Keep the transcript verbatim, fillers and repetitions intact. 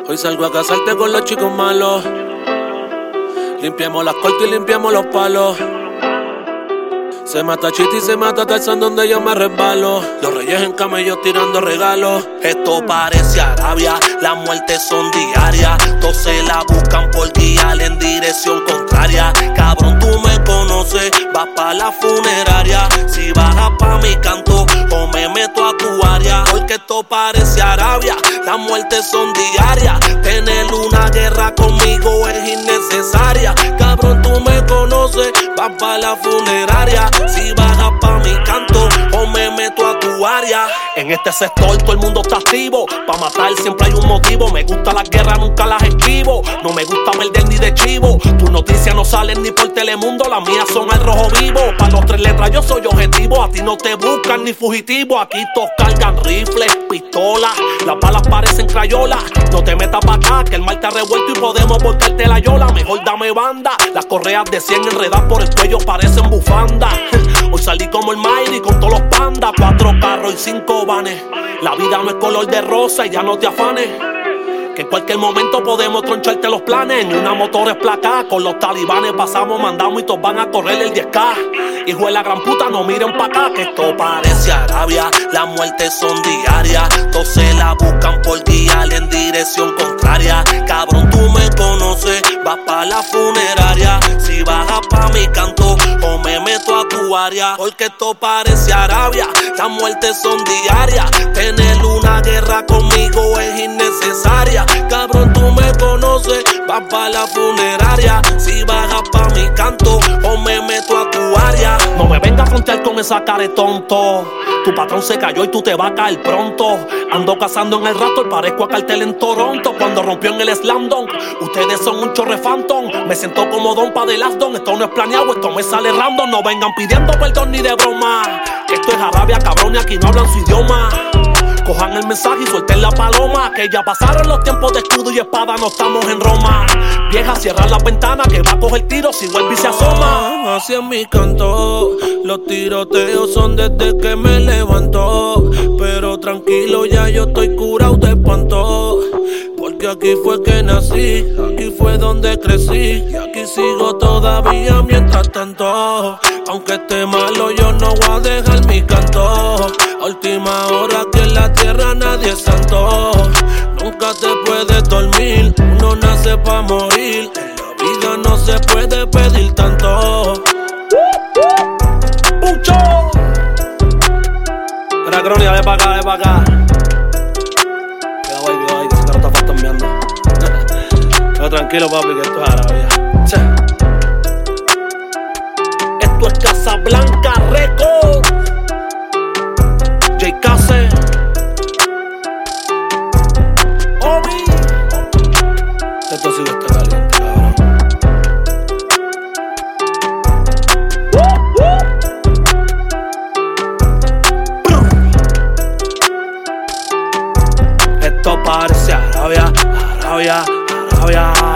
Hoy salgo a casarte con los chicos malos. Limpiemos las cortes y limpiemos los palos. Se mata Chiti y se mata Tarzán donde yo me resbalo. Los reyes en camellos tirando regalos. Esto parece Arabia, las muertes son diarias. Todos se la buscan por guiar en dirección contraria. Cabrón, tú me conoces, vas pa' la funeraria. Si bajas pa' mi canto o me meto a tu área. Porque esto parece Arabia, las muertes son diarias. Tener una guerra conmigo es innecesaria. Cabrón, tú me conoces, vas pa' la funeraria. Si bajas pa' mi canto o me meto a tu área. En este sector todo el mundo está activo. Pa' matar siempre hay un motivo. Me gusta la guerra, nunca las esquivo. No me gusta perder ni de chivo. Tus noticias no salen ni por Telemundo. Las mías son al rojo vivo. Pa' los tres letras yo soy objetivo. A ti no te buscan ni fugitivo. Aquí todos cargan rifles, pistolas. Las balas parecen crayolas. No te metas pa' acá que el mal te ha revuelto y podemos voltearte la yola. Mejor dame banda. Las correas de cien enredadas por el cuello parecen bufanda. Hoy salí como el Mayri con todos los pandas. Cuatro carros y cinco vanes. La vida no es color de rosa y ya no te afanes. Que en cualquier momento podemos troncharte los planes. En una motor es placa, con los talibanes pasamos, mandamos y todos van a correr el diez K. Hijo de la gran puta, no miren pa' acá, que esto parece Arabia. Las muertes son diarias, todos se la buscan por guiar en dirección contraria. Cabrón, tú me conoces, vas pa' la funeraria. Si bajas pa' mi canto o me meto a tu área. Porque esto parece Arabia, las muertes son diarias. Tener una guerra conmigo es innecesaria. Cabrón, tú me conoces, vas pa' la funeraria. Si bajas pa' mi canto o me meto a tu área. No me vengas a frontear con esa cara de tonto. Tu patrón se cayó y tú te vas a caer pronto. Ando cazando en el Raptor, parezco a cartel en Toronto. Cuando rompió en el Slam Dunk, ustedes son un chorre phantom. Me siento como Don pa' de Last Don. Esto no es planeado, esto me sale random. No vengan pidiendo perdón ni de broma. Esto es Arabia, cabrón, y aquí no hablan su idioma. Cojan el mensaje y suelten la paloma. Que ya pasaron los tiempos de escudo y espada, no estamos en Roma. Vieja, cierra la ventana que va a coger tiro si vuelve y se asoma. Así es mi canto, los tiroteos son desde que me levanto. Pero tranquilo, ya yo estoy curado de espanto. Porque aquí fue que nací, aquí fue donde crecí. Y aquí sigo todavía mientras tanto. Aunque esté malo, yo no voy a dejar mi canto. A última hora que en la tierra nadie es santo. Nunca te puedes dormir, uno nace pa' morir. En la vida no se puede pedir tanto. ¡Pucho! Era Cronia, ve pa' acá, ve pa' acá. Cuidado ahí, cuidado ahí, que ese carro está fantasmeando. Pero tranquilo, papi, que esto es Arabia. Che. Esto es Casablanca Records. J. Case, Obi. Esto sí que está caliente, cabrón. Esto parece Arabia, Arabia, Arabia.